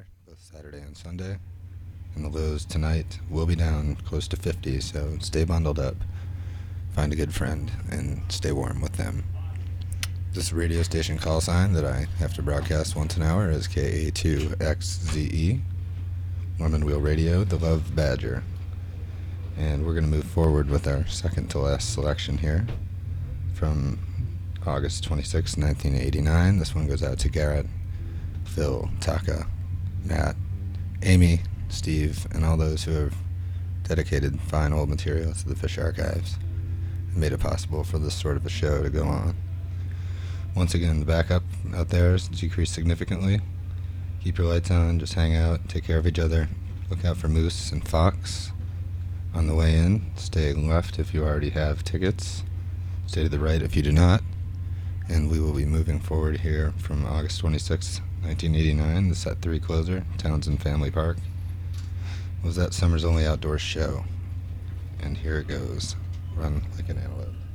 weather, both Saturday and Sunday. And the lows tonight will be down close to 50, so stay bundled up, find a good friend, and stay warm with them. This radio station call sign that I have to broadcast once an hour is KA2XZE, Lemon Wheel Radio, the Love Badger. And we're going to move forward with our second to last selection here from August 26, 1989. This one goes out to Garrett, Phil, Taka, Matt, Amy, Steve, and all those who have dedicated fine old material to the Fish Archives and made it possible for this sort of a show to go on. Once again, the backup out there has decreased significantly. Keep your lights on, just hang out, take care of each other. Look out for moose and fox on the way in. Stay left if you already have tickets. Stay to the right if you do not. And we will be moving forward here from August 26, 1989, the Set 3 closer, Townsend Family Park. Was that summer's only outdoor show. And here it goes. Run like an antelope.